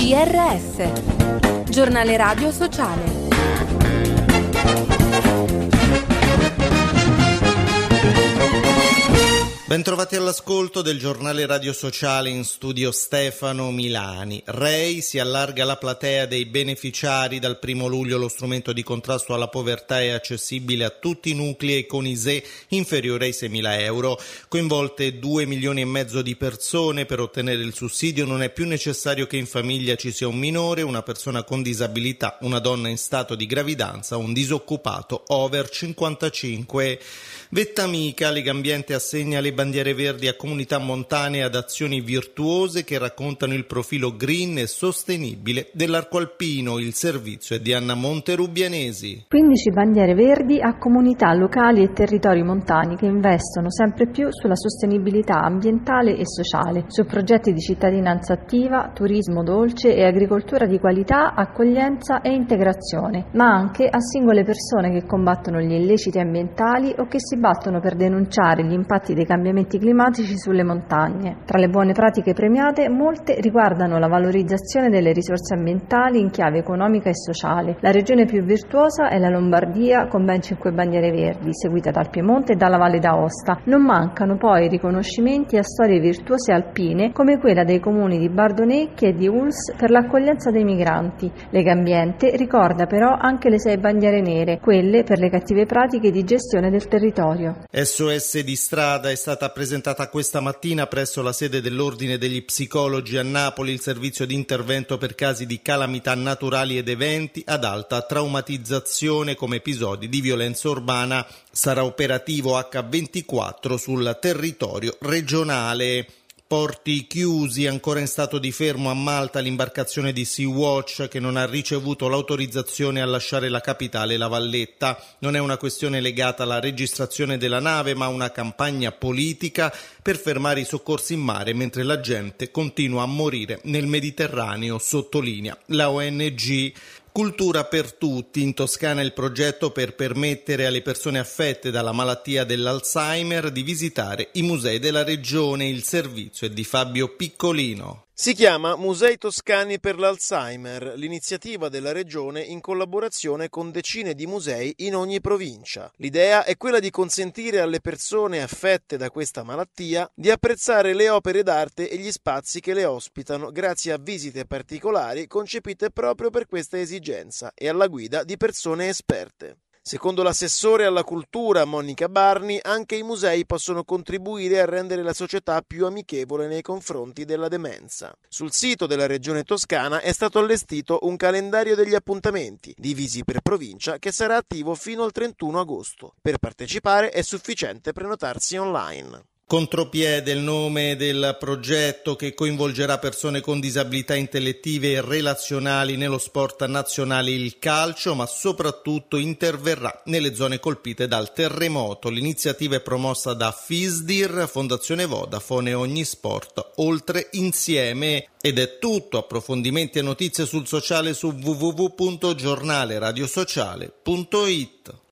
GRS, Giornale Radio Sociale. Bentrovati all'ascolto del Giornale Radio Sociale, in studio Stefano Milani. REI si allarga la platea dei beneficiari. Dal 1 luglio lo strumento di contrasto alla povertà è accessibile a tutti i nuclei con ISEE inferiore ai 6.000 euro. Coinvolte 2,5 milioni di persone. Per ottenere il sussidio non è più necessario che in famiglia ci sia un minore, una persona con disabilità, una donna in stato di gravidanza o un disoccupato over 55. Vettamica, Legambiente assegna le bandiere verdi a comunità montane e ad azioni virtuose che raccontano il profilo green e sostenibile dell'arco alpino. Il servizio è di Anna Monterubianesi. 15 bandiere verdi a comunità locali e territori montani che investono sempre più sulla sostenibilità ambientale e sociale, su progetti di cittadinanza attiva, turismo dolce e agricoltura di qualità, accoglienza e integrazione, ma anche a singole persone che combattono gli illeciti ambientali o che si battono per denunciare gli impatti dei cambiamenti climatici sulle montagne. Tra le buone pratiche premiate, molte riguardano la valorizzazione delle risorse ambientali in chiave economica e sociale. La regione più virtuosa è la Lombardia, con ben 5 bandiere verdi, seguita dal Piemonte e dalla Valle d'Aosta. Non mancano poi riconoscimenti a storie virtuose alpine, come quella dei comuni di Bardonecchia e di Uls per l'accoglienza dei migranti. Legambiente ricorda però anche le 6 bandiere nere, quelle per le cattive pratiche di gestione del territorio. SOS di strada è stata presentata questa mattina presso la sede dell'Ordine degli Psicologi a Napoli. Il servizio di intervento per casi di calamità naturali ed eventi ad alta traumatizzazione come episodi di violenza urbana sarà operativo H24 sul territorio regionale. Porti chiusi, ancora in stato di fermo a Malta l'imbarcazione di Sea-Watch che non ha ricevuto l'autorizzazione a lasciare la capitale, La Valletta. Non è una questione legata alla registrazione della nave, ma una campagna politica per fermare i soccorsi in mare mentre la gente continua a morire nel Mediterraneo, sottolinea la ONG. Cultura per tutti. In Toscana il progetto per permettere alle persone affette dalla malattia dell'Alzheimer di visitare i musei della regione. Il servizio è di Fabio Piccolino. Si chiama Musei Toscani per l'Alzheimer, l'iniziativa della Regione in collaborazione con decine di musei in ogni provincia. L'idea è quella di consentire alle persone affette da questa malattia di apprezzare le opere d'arte e gli spazi che le ospitano grazie a visite particolari concepite proprio per questa esigenza e alla guida di persone esperte. Secondo l'assessore alla cultura Monica Barni, anche i musei possono contribuire a rendere la società più amichevole nei confronti della demenza. Sul sito della Regione Toscana è stato allestito un calendario degli appuntamenti, divisi per provincia, che sarà attivo fino al 31 agosto. Per partecipare è sufficiente prenotarsi online. Contropiede il nome del progetto che coinvolgerà persone con disabilità intellettive e relazionali nello sport nazionale, il calcio, ma soprattutto interverrà nelle zone colpite dal terremoto. L'iniziativa è promossa da FISDIR, Fondazione Vodafone e Ogni Sport, oltre insieme. Ed è tutto. Approfondimenti e notizie sul sociale su www.giornaleradiosociale.it.